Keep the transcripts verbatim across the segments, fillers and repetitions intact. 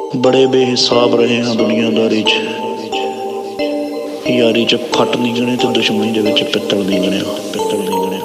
बड़े बेहिसाब रहे हाँ दुनियादारी च, यारी च फट नहीं गणे तो दुश्मनी दे विच पित्तल नहीं गणिया, पित्तल नहीं गणिया।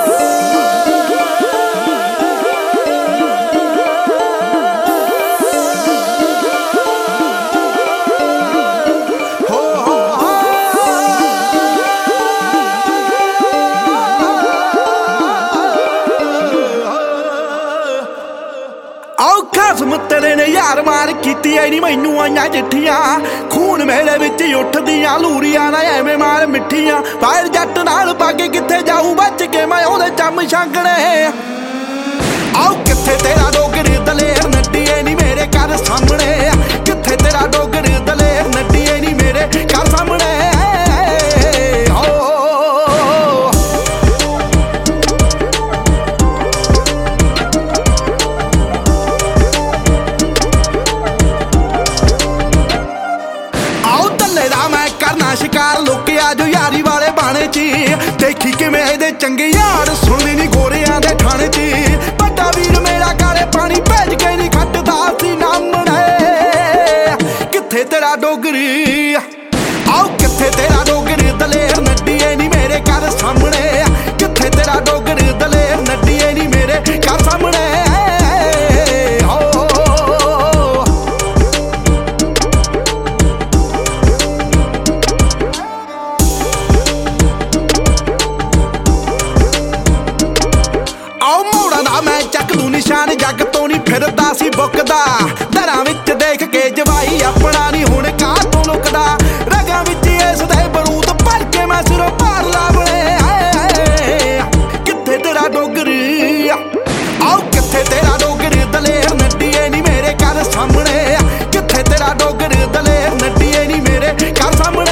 तेरे ने यार मार कीती ऐ नी मैनू आईयां चिट्ठियां, खून मेरे विच उठदियां लूरियां ना एवें मार मिट्ठियां। फायर जट नाल पाके किथे जाऊं बच के मैं ओहदे चम छांगणे। आओ किथे तेरा डोगरी दलेर नड्डीए नी मेरे घर सामने, किथे तेरा डोगरी दलेर नड्डीए नी मेरे घर सामने। शिकार लुकिया जो यारी वाले बाणे ची, देखी किवें इहदे चंगे यार सुनदी नी गोरियां दे ठाणे ची। बड़ा वीर मेरा काले पानी भेज के नी खटदा सी नामणे। किथे तेरा डोगरी, आओ किथे तेरा डोगरी दलेर नड्डीए नी मेरे घर सामने, किथे तेरा डोगरी दलेर नड्डीए नी मेरे घर सामने। मैं चक लू निशान जग तो नहीं फिरदा सी बुकदा, दरां विच देख के जवाई अपना नहीं हुण कां तों लुकदा। रगां विच इस दे बरूद भर के मैं सिरों पार लावणे। किथे तेरा डोगरी, आओ किथे तेरा डोगरी दलेर नड्डीए नी मेरे घर सामने, किथे तेरा डोगरी दलेर नड्डीए नी मेरे घर सामने।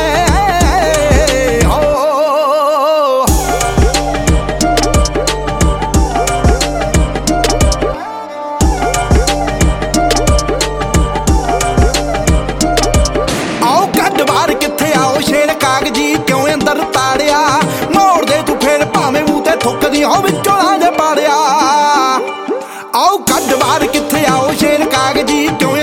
कागजी क्यों अंदर ताड़िया, मोड़ दे तू फिर भावें मूंह ते थुकदी हो विचों लांझ पाड़िया। आओ कड्ड बाहर किथे आओ शेर कागजी क्यों